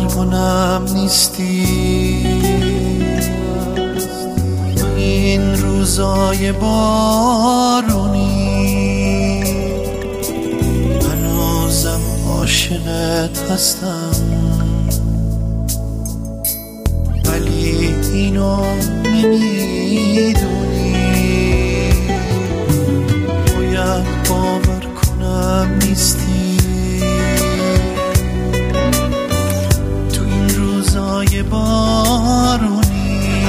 کنم نیستی، این روزای بارونی هنوزم عاشقت هستم، ولی اینو نمیدونی. باید باور کنم نیستی، تو این روزای بارونی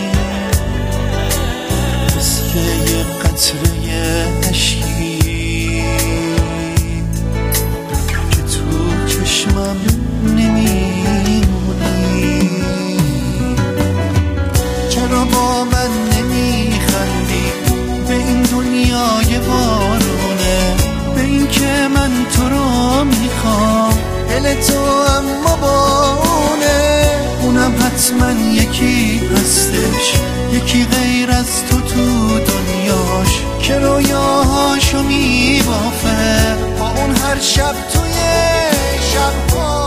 مثل یه قطره اشکی که تو چشمم نمیمونی. چرا با من نمیخندی به این دنیای بارونه، به این که من تو رو میخوام، دل تو اما با اونم حتما یکی هستش، یکی غیر از تو دنیاش که رویاهاشو میبافه با اون هر شب توی شبها.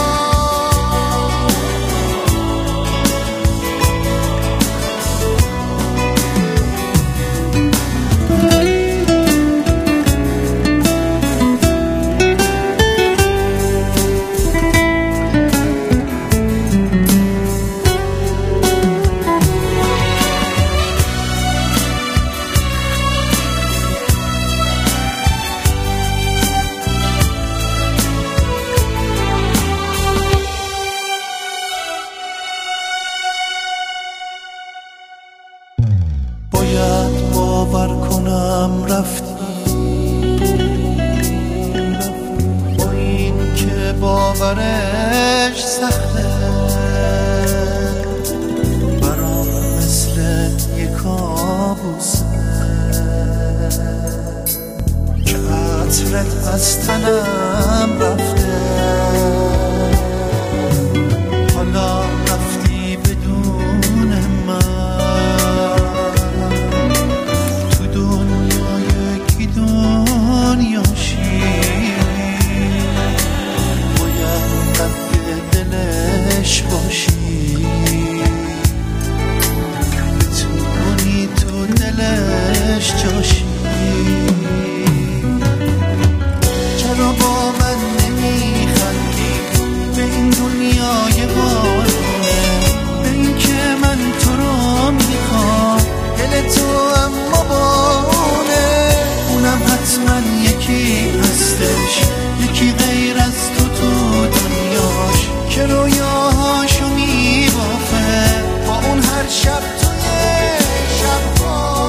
باید باور کنم رفتی، با این که باورش سخته، برام مثل یه کابوسه که عطرت از تنم رفته. حالا رفتی بدون من باشی، بتونی تو دلش جاشی. چرا با من نمیخندی به این دنیای بارونه، به این که من تو رو میخوام، دل تو اما با اونم حتما یکی هستش، یکی غیر از تو دنیاش که رویاهاشو میبافه با اون هر شب توی شبها.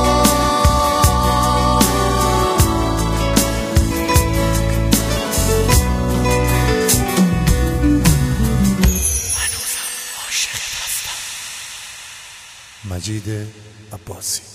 هنوزم عاشقت هستم. مجید عباسی.